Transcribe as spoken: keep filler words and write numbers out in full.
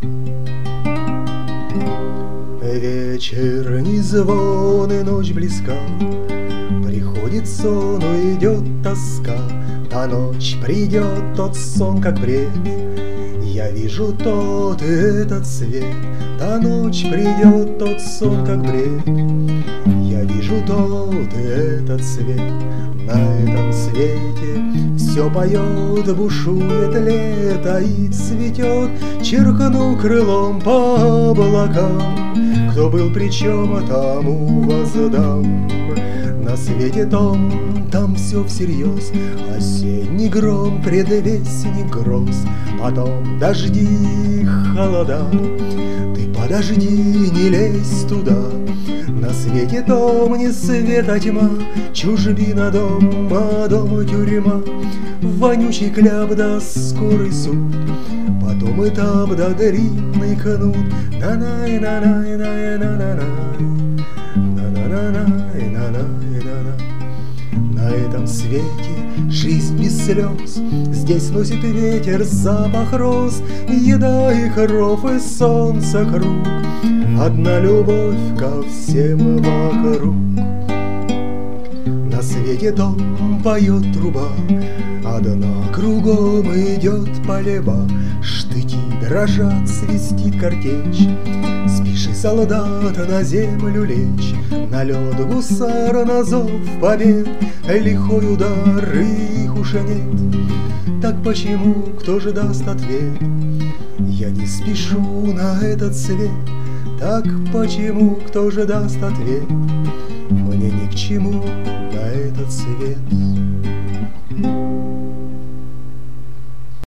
Вечерний звон и ночь близка, приходит сон, уйдет тоска. Та ночь придет, тот сон как бред, я вижу тот и этот свет. Та ночь придет, тот сон как бред, я вижу тот и этот свет. На этом свете все поет, бушует лето и цветет. Черкну крылом по облакам, кто был при чем, тому воздам. На свете том, там все всерьез, осенний гром, предвестник гроз, потом дожди, холода. Ты подожди, не лезь туда. На свете том не свет, а тьма, чужбина дом, а дом тюрьма. Вонючий кляп да скорый суд, потом этап да длинный кнут. На-най, на-най, на-най, на-най, на-най. На этом свете жизнь без слез, здесь носит ветер запах роз, еда и кров и солнце круг, одна любовь ко всем вокруг. На свете дом поет труба, одна кругом идет полеба. Штыки дрожат, свистит картечь, спеши, солдат, на землю лечь. На лед гусара, на зов побед, лихой удар, и их уж нет. Так почему, кто же даст ответ? Я не спешу на этот свет. Так почему, кто же даст ответ? Мне ни к чему на этот свет.